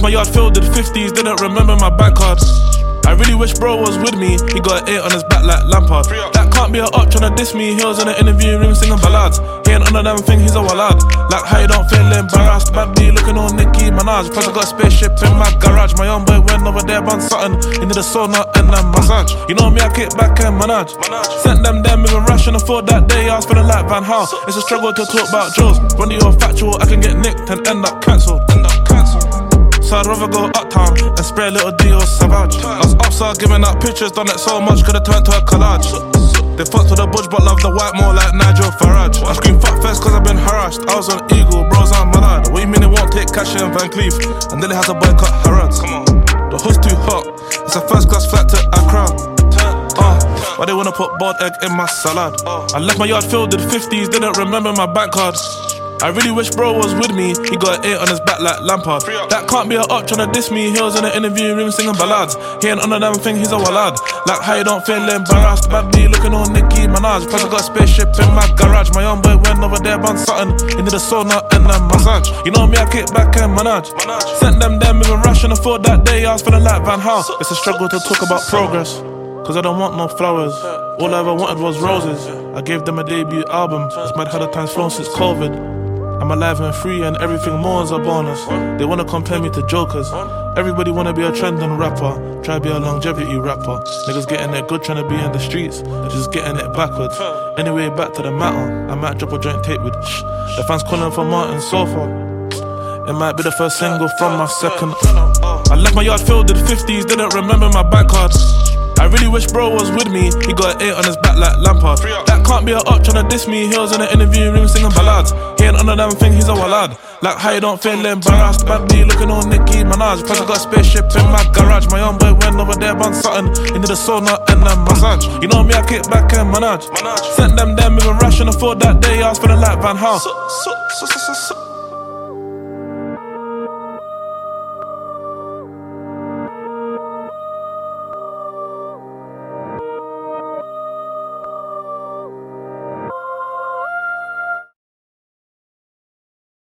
left my yard filled with 50s, didn't remember my bank card. I really wish bro was with me, he got an 8 on his back like Lampard. That can't be a up tryna diss me, he was in the interview room singing ballads. He ain't on a damn thing, he's a walad. Like how you don't feel embarrassed, bad B looking on Nicki Minaj. Plus I got a spaceship in my garage, my young boy went over there bun something. He did a sauna and a massage. You know me, I kick back and manage. Sent them there moving rash and afford that day, I was feeling like Van Gaal. It's a struggle to talk about Joes, run the old factual, I can get nicked and end up cancelled. So I'd rather go uptown and spray a little D or Savage. I was upside giving out pictures, done it so much, could've turned to a collage. They fucked with the budge but love the white more like Nigel Farage. I scream fuck first cause I've been harassed. I was on Eagle, bros on Malad. What you mean it won't take cash in Van Cleef? And then it has a boycott Harrods. The hood's too hot, it's a first class flight to Accra. Why they wanna put boiled egg in my salad? I left my yard filled with 50s, didn't remember my bank card. I really wish bro was with me, he got an 8 on his back like Lampard. That can't be a up tryna diss me, he was in the interview room singing ballads. He ain't on a damn thing, he's a walad. Like how you don't feel embarrassed, bad B looking on Nicki Minaj. Plus I got a spaceship in my garage, my young boy went over there bun something. He did a sauna and a massage. You know me, I kick back and manage. Sent them there moving rash and afford that day, I was feeling like Van Gaal. It's a struggle to talk about progress, cause I don't want no flowers. All I ever wanted was roses. I gave them a debut album, it's mad how the time's flown since COVID. I'm alive and free and everything more is a bonus. They wanna compare me to jokers. Everybody wanna be a trending rapper, try be a longevity rapper. Niggas getting it good tryna be in the streets, they're just getting it backwards. Anyway, back to the matter, I might drop a joint tape with shh. The fans calling for Martin Sofa. It might be the first single from my second. I left my yard filled with 50s, didn't remember my bank card. I really wish bro was with me, he got an 8 on his back like Lampard. That can't be a up tryna diss me, he was in the interview room singing ballads. He ain't on a damn thing, he's a walad. Like how you don't feel embarrassed, bad B looking on Nicki Minaj. Plus I got a spaceship in my garage, my young boy went over there bun something. He did a sauna and a massage. You know me, I kick back and manage. Sent them there moving rash and afford that day, I was feeling like Van Gaal.